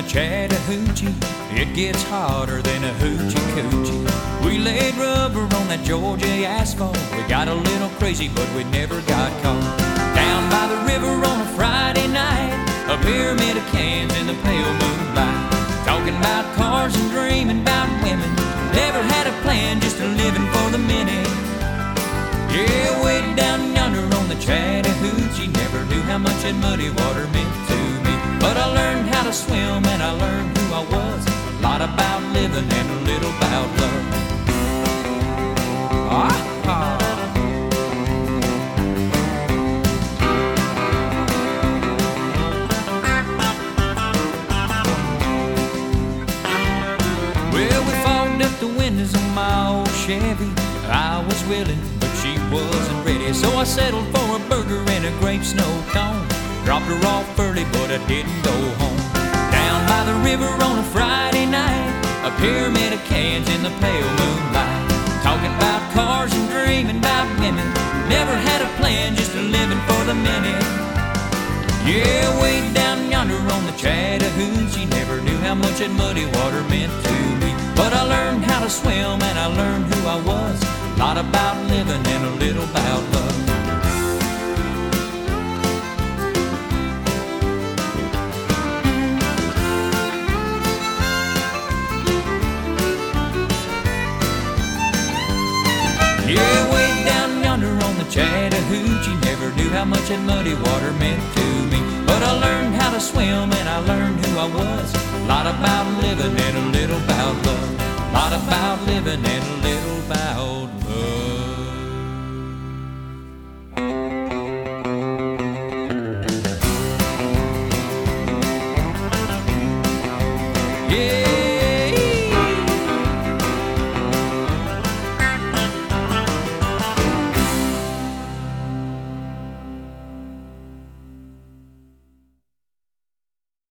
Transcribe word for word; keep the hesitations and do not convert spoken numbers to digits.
Chattahoochee, it gets hotter than a hoochie coochie. We laid rubber on that Georgia asphalt. We got a little crazy, but we never got caught. Down by the river on a Friday night, a pyramid of cans in the pale moonlight. Talking about cars and dreaming about women. Never had a plan, just a living for the minute. Yeah, way down yonder on the Chattahoochee, never knew how much that muddy water meant to me. But I learned how to swim and I learned who I was. A lot about living and a little about love. Ah-ha. Well, we fogged up the windows on my old Chevy. I was willing, but she wasn't ready. So I settled for a burger and a grape snow cone. Dropped her off early, but I didn't go home. Down by the river on a Friday night, a pyramid of cans in the pale moonlight. Talking about cars and dreaming about women. Never had a plan, just a living for the minute. Yeah, way down yonder on the Chattahoochee, never knew how much that muddy water meant to me. But I learned how to swim and I learned who I was. A lot about living and a little about love. Yeah, way down yonder on the Chattahoochee, never knew how much that muddy water meant to me. But I learned how to swim and I learned who I was. A lot about living and a little about love. A lot about living